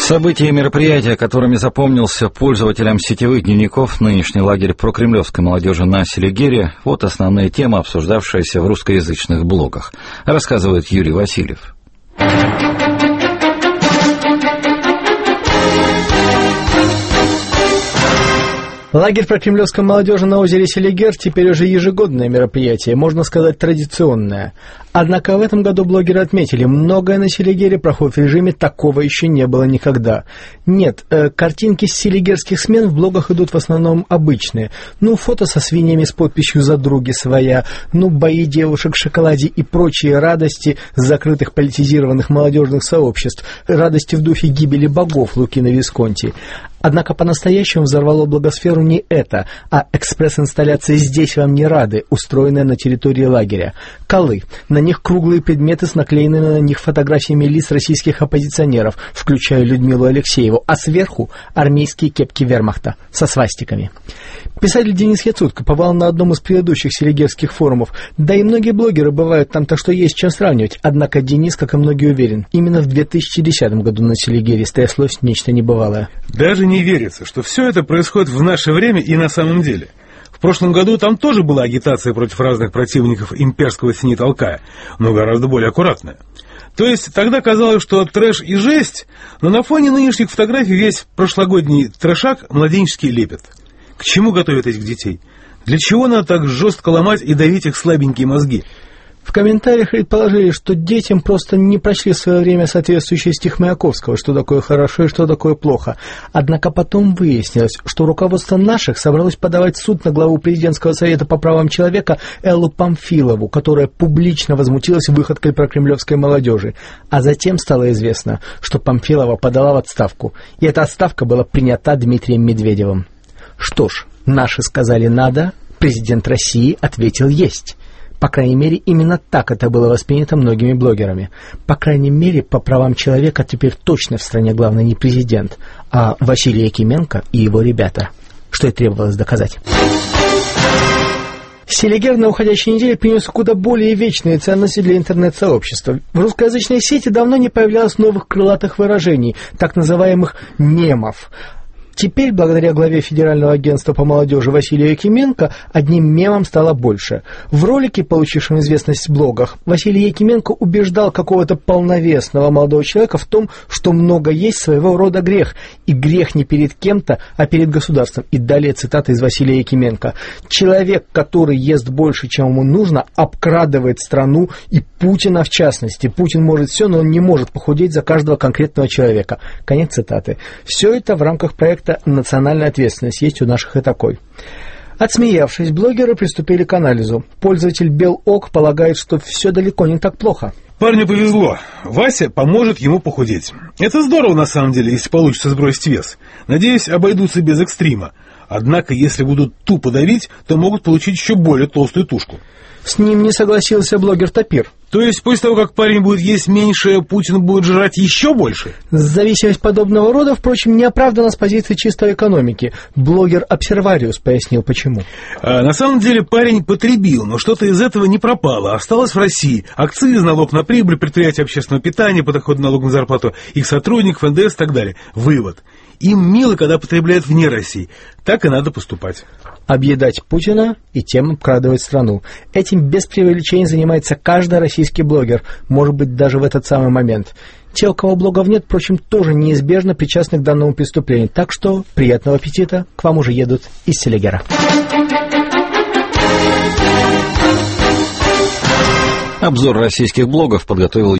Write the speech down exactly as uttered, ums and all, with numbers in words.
События и мероприятия, которыми запомнился пользователям сетевых дневников нынешний лагерь прокремлевской молодежи на Селигере, вот основные темы, обсуждавшиеся в русскоязычных блогах, рассказывает Юрий Васильев. Лагерь прокремлевской молодежи на озере Селигер теперь уже ежегодное мероприятие, можно сказать, традиционное. Однако в этом году блогеры отметили, многое на Селигере проходит в режиме «такого еще не было никогда». Нет, э, картинки с селигерских смен в блогах идут в основном обычные. Ну, фото со свиньями с подписью «За други своя», ну, бои девушек в шоколаде и прочие радости закрытых политизированных молодежных сообществ, радости в духе гибели богов Лукино Висконти. Однако по-настоящему взорвало блогосферу не это, а экспресс-инсталляция «Здесь вам не рады», устроенная на территории лагеря. Колы. На них круглые предметы с наклеенными на них фотографиями лиц российских оппозиционеров, включая Людмилу Алексееву, а сверху армейские кепки вермахта со свастиками. Писатель Денис Яцутко побывал на одном из предыдущих селигерских форумов, да и многие блогеры бывают там, так что есть чем сравнивать. Однако Денис, как и многие, уверен, именно в две тысячи десятом году на Селигере стряслось нечто небывалое. Даже не верится, что все это происходит в наше время и на самом деле. В прошлом году там тоже была агитация против разных противников имперского синитолкая, но гораздо более аккуратная. То есть тогда казалось, что трэш и жесть, но на фоне нынешних фотографий весь прошлогодний трэшак младенческий лепет. К чему готовят этих детей? Для чего надо так жестко ломать и давить их слабенькие мозги? В комментариях предположили, что детям просто не прочли в свое время соответствующий стих Маяковского, что такое хорошо и что такое плохо. Однако потом выяснилось, что руководство наших собралось подавать в суд на главу президентского совета по правам человека Эллу Памфилову, которая публично возмутилась выходкой прокремлевской молодежи. А затем стало известно, что Памфилова подала в отставку, и эта отставка была принята Дмитрием Медведевым. Что ж, наши сказали «надо», президент России ответил «есть». По крайней мере, именно так это было воспринято многими блогерами. По крайней мере, по правам человека теперь точно в стране главный не президент, а Василий Якименко и его ребята, что и требовалось доказать. Селигер на уходящей неделе принес куда более вечные ценности для интернет-сообщества. В русскоязычной сети давно не появлялось новых крылатых выражений, так называемых мемов. Теперь, благодаря главе Федерального агентства по молодежи Василию Якименко, одним мемом стало больше. В ролике, получившем известность в блогах, Василий Якименко убеждал какого-то полновесного молодого человека в том, что много есть своего рода грех, и грех не перед кем-то, а перед государством. И далее цитата из Василия Якименко. «Человек, который ест больше, чем ему нужно, обкрадывает страну, и Путина в частности. Путин может все, но он не может похудеть за каждого конкретного человека». Конец цитаты. Все это в рамках проекта «Национальная ответственность». Есть у наших и такой. Отсмеявшись, блогеры приступили к анализу. Пользователь Белок полагает, что все далеко не так плохо. Парню повезло. Вася поможет ему похудеть. Это здорово на самом деле, если получится сбросить вес. Надеюсь, обойдутся без экстрима. Однако, если будут тупо давить, то могут получить еще более толстую тушку. С ним не согласился блогер Тапир. То есть, после того, как парень будет есть меньше, Путин будет жрать еще больше? Зависимость подобного рода, впрочем, не оправдана с позиции чистой экономики. Блогер Обсервариус пояснил, почему. А, на самом деле, парень потребил, но что-то из этого не пропало. Осталось в России. Акциз, налог на прибыль, предприятия общественного питания, подоходный налог на зарплату их сотрудников, эн дэ эс и так далее. Вывод. Им мило, когда потребляют вне России. Так и надо поступать. Объедать Путина и тем обкрадывать страну. Этим без преувеличений занимается каждый российский блогер, может быть, даже в этот самый момент. Те, у кого блогов нет, впрочем, тоже неизбежно причастны к данному преступлению. Так что приятного аппетита, к вам уже едут из Селигера. Обзор российских блогов подготовил